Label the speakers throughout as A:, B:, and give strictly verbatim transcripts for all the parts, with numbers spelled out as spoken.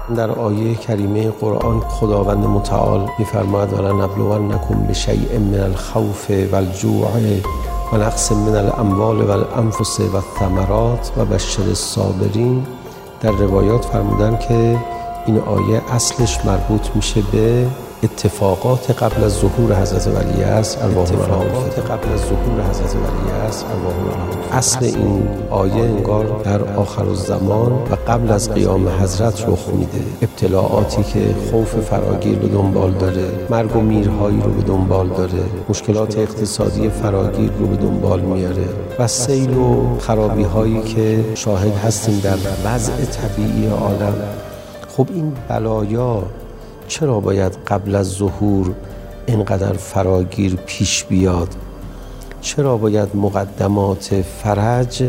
A: در آیه کریمه قرآن خداوند متعال می‌فرماید ولنبلونکم بشیء من الخوف والجوع و نقص من الاموال والانفس والثمرات و بشر الصابرین. در روایات فرمودن که این آیه اصلش مربوط میشه به اتفاقات قبل از ظهور حضرت ولیعصر اتفاقات قبل از ظهور حضرت ولیعصر اصل این آیه انگار در آخرالزمان و قبل از قیام حضرت رخ میده. ابتلاعاتی که خوف فراگیر به دنبال داره، مرگ و میرهایی رو به دنبال داره، مشکلات اقتصادی فراگیر رو به دنبال میاره و سیل و خرابی هایی که شاهد هستیم در وضع طبیعی عالم. خب این بلایا چرا باید قبل از ظهور اینقدر فراگیر پیش بیاد؟ چرا باید مقدمات فرج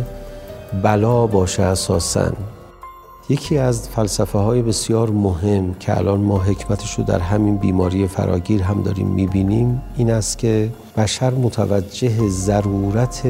A: بلا باشه اساساً؟ یکی از فلسفه های بسیار مهم که الان ما حکمتش رو در همین بیماری فراگیر هم داریم میبینیم این است که بشر متوجه ضرورت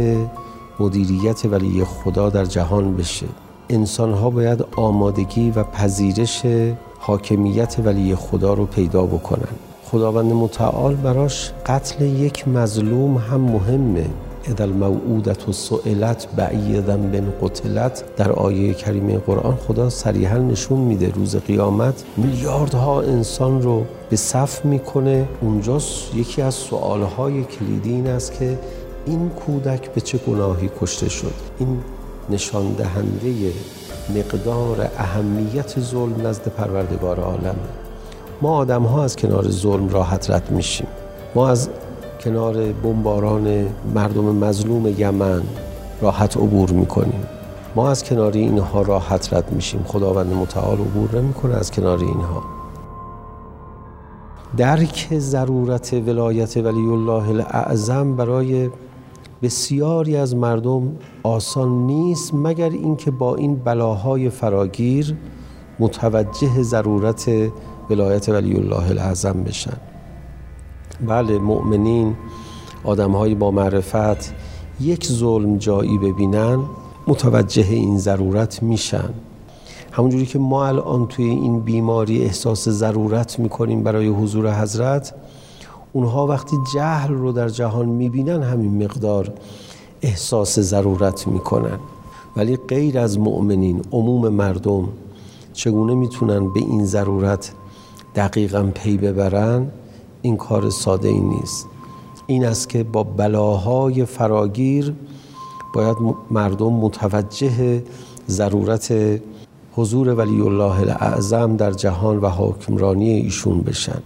A: مدیریت ولی خدا در جهان بشه. انسان ها باید آمادگی و پذیرش حاکمیت ولی خدا رو پیدا بکنن. خداوند متعال براش قتل یک مظلوم هم مهمه. اذا الموعودة سئلت بأی ذنب قتلت. در آیه کریمه قرآن خدا صریحا نشون میده روز قیامت میلیاردها انسان رو به صف میکنه. اونجاست یکی از سوالهای کلیدی این است که این کودک به چه گناهی کشته شد. این نشان دهنده مقدار اهمیت ظلم نزد پروردگار عالم. ما آدم ها از کنار ظلم راحت رد میشیم. ما از کنار بمباران مردم مظلوم یمن راحت عبور میکنیم. ما از کنار اینها راحت رد میشیم. خداوند متعال عبور نمیکنه از کنار اینها. درک ضرورت ولایت ولی الله الاعظم برای بسیاری از مردم آسان نیست مگر اینکه با این بلاهای فراگیر متوجه ضرورت ولایت ولی الله الاعظم بشن. بله، مؤمنین، آدم‌های با معرفت یک ظلم جایی ببینن متوجه این ضرورت میشن. همونجوری که ما الان توی این بیماری احساس ضرورت میکنیم برای حضور حضرت، اونها وقتی جهل رو در جهان میبینن همین مقدار احساس ضرورت میکنن. ولی غیر از مؤمنین، عموم مردم چگونه میتونن به این ضرورت دقیقاً پی ببرن؟ این کار ساده ای نیست. این است که با بلاهای فراگیر باید مردم متوجه ضرورت حضور ولی الله الاعظم در جهان و حکمرانی ایشون بشن.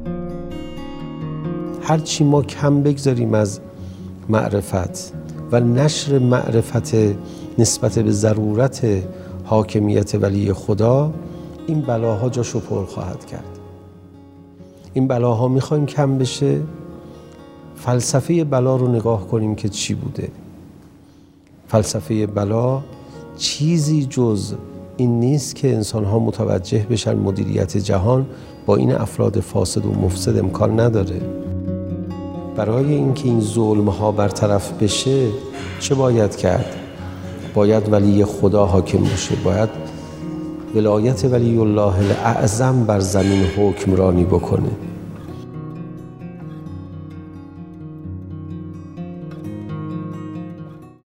A: هرچی ما کم بگذاریم از معرفت و نشر معرفت نسبت به ضرورت حاکمیت ولی خدا، این بلاها جاشو پر خواهد کرد. این بلاها میخوایم کم بشه، فلسفه بلا رو نگاه کنیم که چی بوده. فلسفه بلا چیزی جز این نیست که انسان‌ها متوجه بشن مدیریت جهان با این افراد فاسد و مفسد امکان نداره. برای اینکه این ظلم‌ها برطرف بشه چه باید کرد؟ باید ولی خدا حاکم باشه. باید ولایت ولی الله الاعظم بر زمین حکمرانی بکنه.